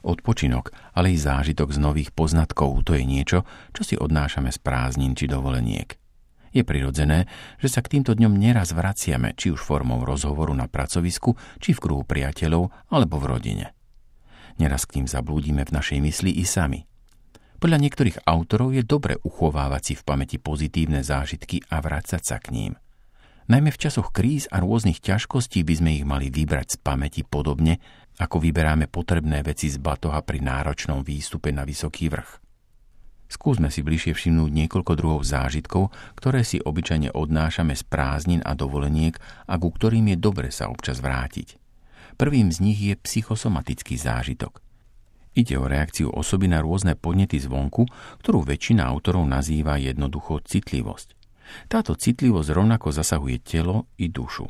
Odpočinok, ale i zážitok z nových poznatkov, to je niečo, čo si odnášame z prázdnin či dovoleniek. Je prirodzené, že sa k týmto dňom neraz vraciame, či už formou rozhovoru na pracovisku, či v kruhu priateľov, alebo v rodine. Neraz k ním zablúdime v našej mysli i sami. Podľa niektorých autorov je dobre uchovávať si v pamäti pozitívne zážitky a vrácať sa k ním. Najmä v časoch kríz a rôznych ťažkostí by sme ich mali vybrať z pamäti podobne, ako vyberáme potrebné veci z batoha pri náročnom výstupe na vysoký vrch. Skúsme si bližšie všimnúť niekoľko druhov zážitkov, ktoré si obyčajne odnášame z prázdnin a dovoleniek a ku ktorým je dobre sa občas vrátiť. Prvým z nich je psychosomatický zážitok. Ide o reakciu osoby na rôzne podnety zvonku, ktorú väčšina autorov nazýva jednoducho citlivosť. Táto citlivosť rovnako zasahuje telo i dušu.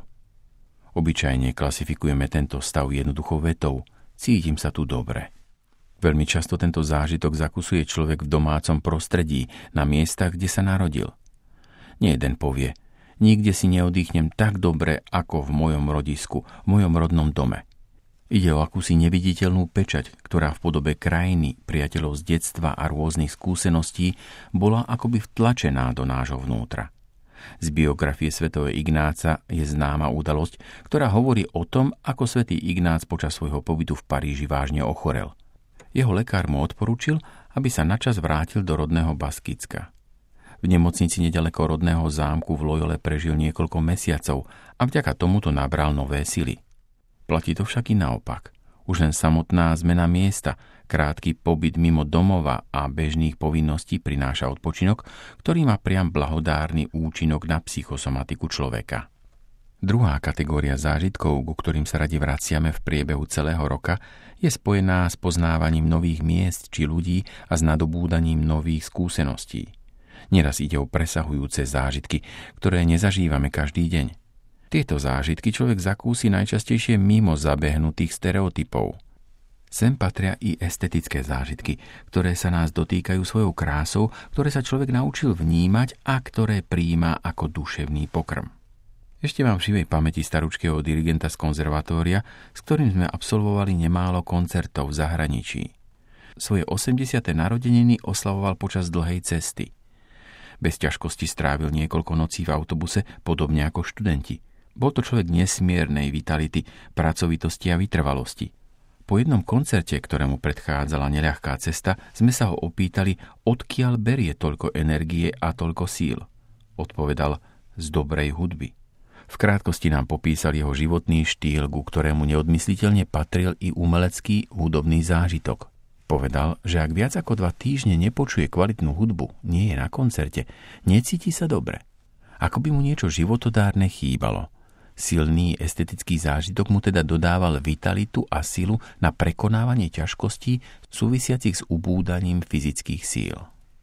Obyčajne klasifikujeme tento stav jednoduchou vetou: cítim sa tu dobre. Veľmi často tento zážitok zakusuje človek v domácom prostredí, na miestach, kde sa narodil. Nejeden povie: nikde si neodýchnem tak dobre, ako v mojom rodisku, v mojom rodnom dome. Ide o akúsi neviditeľnú pečať, ktorá v podobe krajiny, priateľov z detstva a rôznych skúseností bola akoby vtlačená do nášho vnútra. Z biografie svätého Ignáca je známa udalosť, ktorá hovorí o tom, ako svätý Ignác počas svojho pobytu v Paríži vážne ochorel. Jeho lekár mu odporúčil, aby sa načas vrátil do rodného Baskicka. V nemocnici nedaleko rodného zámku v Loyole prežil niekoľko mesiacov a vďaka tomuto nabral nové sily. Platí to však i naopak. Už len samotná zmena miesta, krátky pobyt mimo domova a bežných povinností prináša odpočinok, ktorý má priam blahodárny účinok na psychosomatiku človeka. Druhá kategória zážitkov, ku ktorým sa radi vraciame v priebehu celého roka, je spojená s poznávaním nových miest či ľudí a s nadobúdaním nových skúseností. Neraz ide o presahujúce zážitky, ktoré nezažívame každý deň. Tieto zážitky človek zakúsi najčastejšie mimo zabehnutých stereotypov. Sem patria i estetické zážitky, ktoré sa nás dotýkajú svojou krásou, ktoré sa človek naučil vnímať a ktoré prijíma ako duševný pokrm. Ešte mám v živej pamäti staručkého dirigenta z konzervatória, s ktorým sme absolvovali nemálo koncertov v zahraničí. Svoje 80. narodeniny oslavoval počas dlhej cesty. Bez ťažkosti strávil niekoľko nocí v autobuse, podobne ako študenti. Bol to človek nesmiernej vitality, pracovitosti a vytrvalosti. Po jednom koncerte, ktorému predchádzala neľahká cesta, sme sa ho opýtali, odkiaľ berie toľko energie a toľko síl. Odpovedal: z dobrej hudby. V krátkosti nám popísal jeho životný štýl, ku ktorému neodmysliteľne patril i umelecký hudobný zážitok. Povedal, že ak viac ako 2 týždne nepočuje kvalitnú hudbu, nie je na koncerte, necíti sa dobre. Ako by mu niečo životodárne chýbalo. Silný estetický zážitok mu teda dodával vitalitu a silu na prekonávanie ťažkostí súvisiacich s ubúdaním fyzických síl.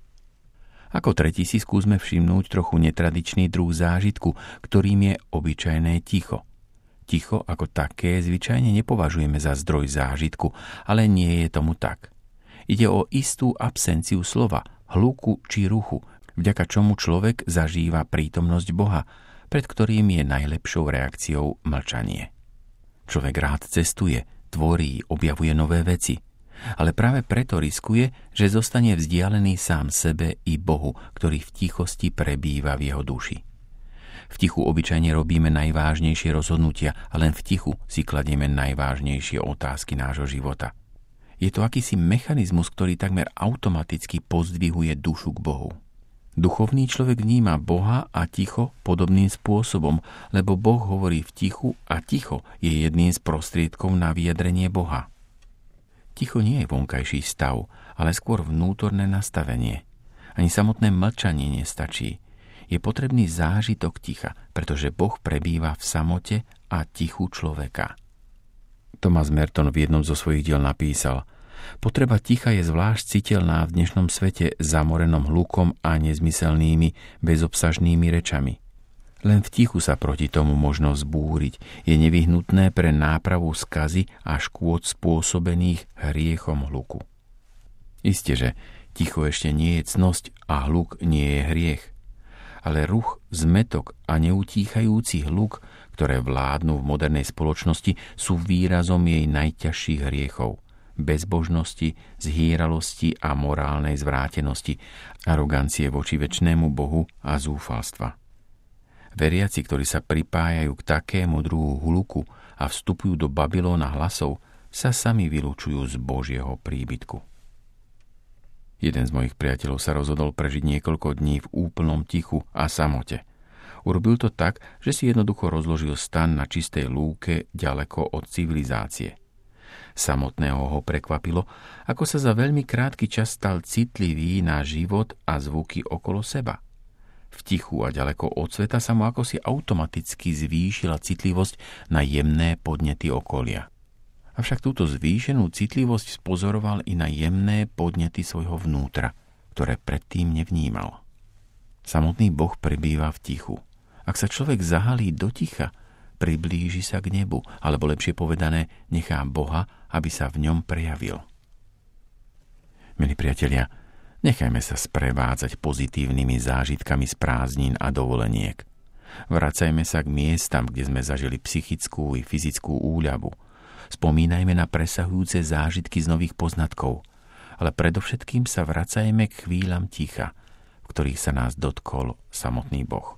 Ako tretí si skúsme všimnúť trochu netradičný druh zážitku, ktorým je obyčajné ticho. Ticho ako také zvyčajne nepovažujeme za zdroj zážitku, ale nie je tomu tak. Ide o istú absenciu slova, hluku či ruchu, vďaka čomu človek zažíva prítomnosť Boha, pred ktorým je najlepšou reakciou mlčanie. Človek rád cestuje, tvorí, objavuje nové veci, ale práve preto riskuje, že zostane vzdialený sám sebe i Bohu, ktorý v tichosti prebýva v jeho duši. V tichu obyčajne robíme najvážnejšie rozhodnutia a len v tichu si kladieme najvážnejšie otázky nášho života. Je to akýsi mechanizmus, ktorý takmer automaticky pozdvihuje dušu k Bohu. Duchovný človek vníma Boha a ticho podobným spôsobom, lebo Boh hovorí v tichu a ticho je jedným z prostriedkov na vyjadrenie Boha. Ticho nie je vonkajší stav, ale skôr vnútorné nastavenie. Ani samotné mlčanie nestačí. Je potrebný zážitok ticha, pretože Boh prebýva v samote a tichu človeka. Thomas Merton v jednom zo svojich diel napísal: potreba ticha je zvlášť citeľná v dnešnom svete zamorenom hlukom a nezmyselnými, bezobsažnými rečami. Len v tichu sa proti tomu možno vzbúriť. Je nevyhnutné pre nápravu skazy a škôd spôsobených hriechom hluku. Isteže, ticho ešte nie je cnosť a hluk nie je hriech. Ale ruch, zmätok a neutíchajúci hluk, ktoré vládnu v modernej spoločnosti, sú výrazom jej najťažších hriechov. bezbožnosti, zhýralosti a morálnej zvrátenosti, arogancie voči večnému Bohu a zúfalstva. Veriaci, ktorí sa pripájajú k takému druhu hluku a vstupujú do Babylóna hlasov, sa sami vylúčujú z Božieho príbytku. Jeden z mojich priateľov sa rozhodol prežiť niekoľko dní v úplnom tichu a samote. Urobil to tak, že si jednoducho rozložil stan na čistej lúke ďaleko od civilizácie. Samotného ho prekvapilo, ako sa za veľmi krátky čas stal citlivý na život a zvuky okolo seba. V tichu a ďaleko od sveta sa mu akosi automaticky zvýšila citlivosť na jemné podnety okolia. Avšak túto zvýšenú citlivosť spozoroval i na jemné podnety svojho vnútra, ktoré predtým nevnímal. Samotný Boh prebýva v tichu. Ak sa človek zahalí do ticha, priblíži sa k nebu, alebo lepšie povedané, nechá Boha, aby sa v ňom prejavil. Milí priatelia, nechajme sa sprevádzať pozitívnymi zážitkami z prázdnin a dovoleniek. Vracajme sa k miestam, kde sme zažili psychickú i fyzickú úľavu. Spomínajme na presahujúce zážitky z nových poznatkov, ale predovšetkým sa vracajme k chvíľam ticha, v ktorých sa nás dotkol samotný Boh.